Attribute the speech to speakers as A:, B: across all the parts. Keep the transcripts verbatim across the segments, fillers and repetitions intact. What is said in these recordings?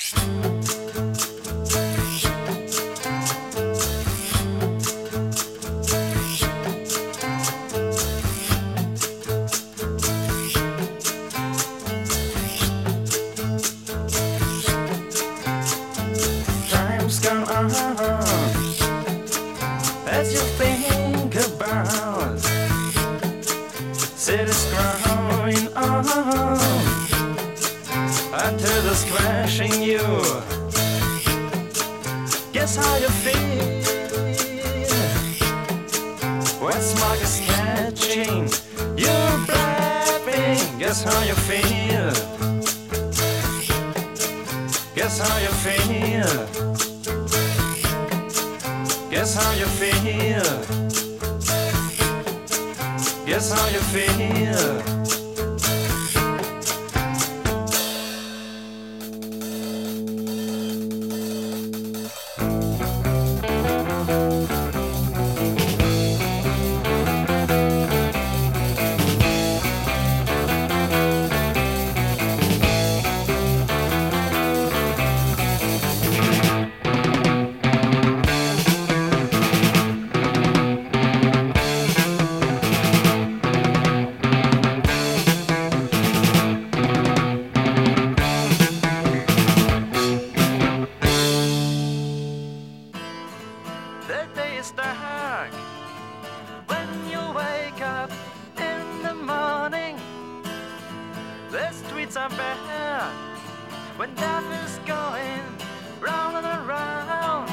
A: Time's gone on as you think about cities growing on until there's crashing you. Guess how you feel when smog is catching you breathing. Guess how you feel. Guess how you feel. Guess how you feel. Guess how you feel. The day is dark when you wake up in the morning. The streets are bare when death is going round and around.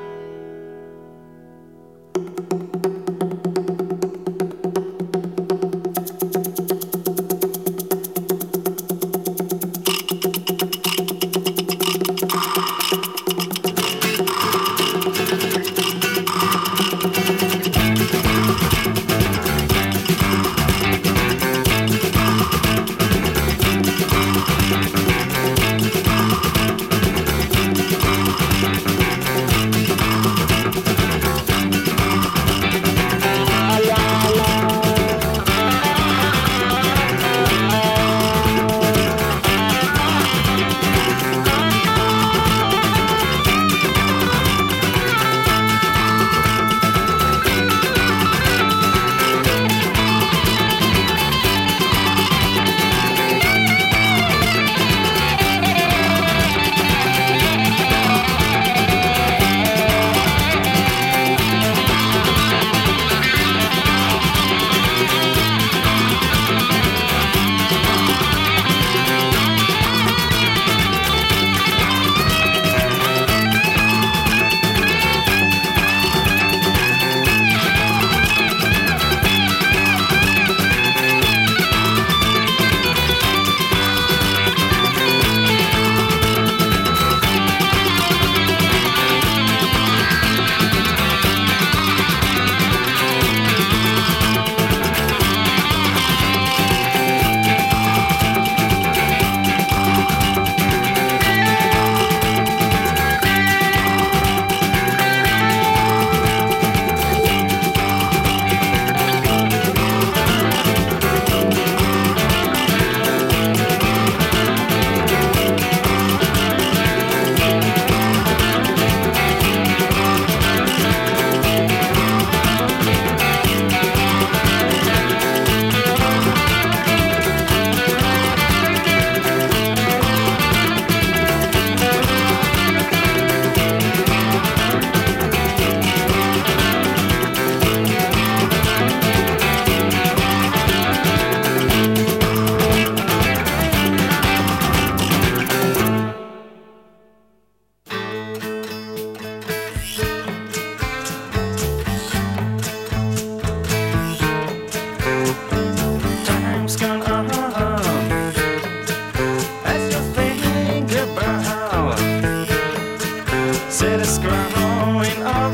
A: Cities growing on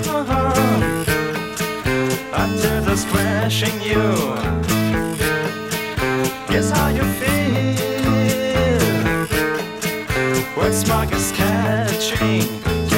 A: until there's crashing you. Guess how you feel when smog is catching